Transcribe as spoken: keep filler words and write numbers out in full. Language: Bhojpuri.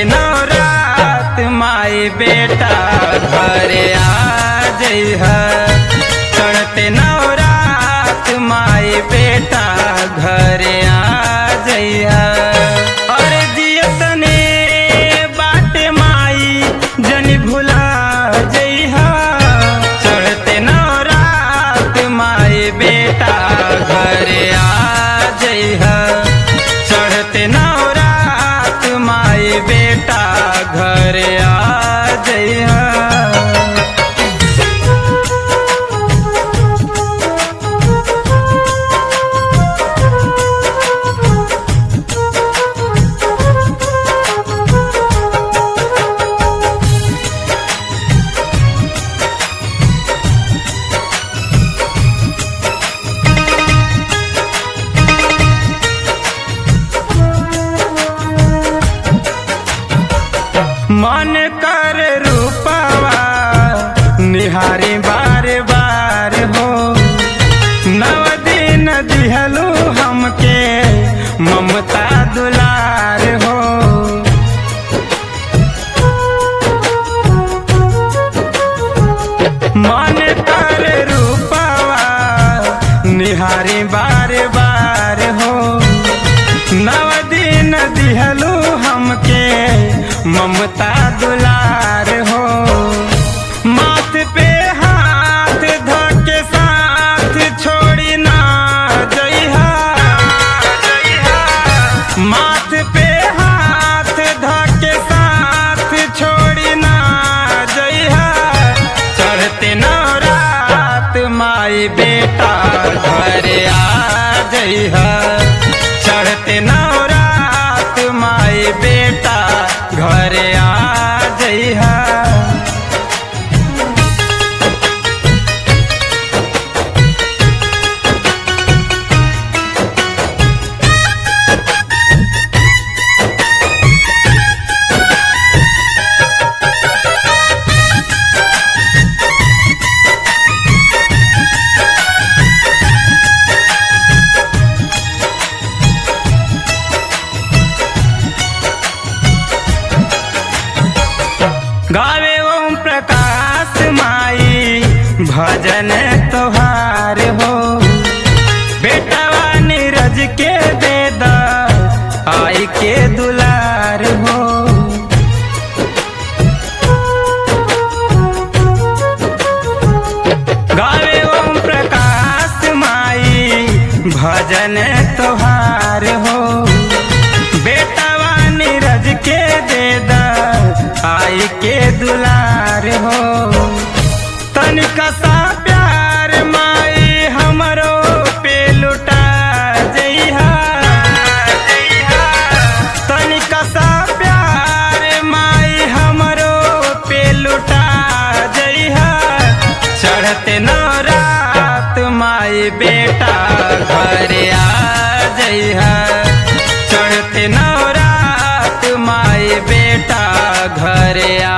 नवरात माई बेटा घरे आ जइहा। चढ़ते नवरात माई बेटा घरे आ जइहा। और जियतने बाटे माई जनी भुला जइहा। चढ़ते नवरात माई बेटा घरे आ जइहा। चढ़ते नवरात माई बेटा घरे आ जइहा। मन कर रूपवा निहारी बार बार हो। नव दिन दिहलू हमके ममता दुलार हो। मन कर रूपवा निहारी बार बार हो। नव दिन दिहलू हमके ममता दुलार हो। माथ पे हाथ धके साथ छोड़ी ना जइहा। माथ पे हाथ धके साथ छोड़ी ना जइहा। चढ़ते नवरात माई बेटा घरे आ जइहा। चढ़ते नवरात माई बेटा घरे आ जइहा। गावे ओम प्रकाश माई भजन तोहार हो। बेटावा नीरज के दे दा आई के दुलार हो। गावे ओम प्रकाश माई भजन तोहार हो। बेटावा नीरज के दे दा आई के दुलार हो। तनिका सा प्यार माई हमरो पे लुटा जइहा। तनिका सा प्यार माई हमरो पे लुटा जइहा। चढ़ते नवरात माई बेटा घरे आ जइहा। चढ़ते नवरात माई बेटा घरे आ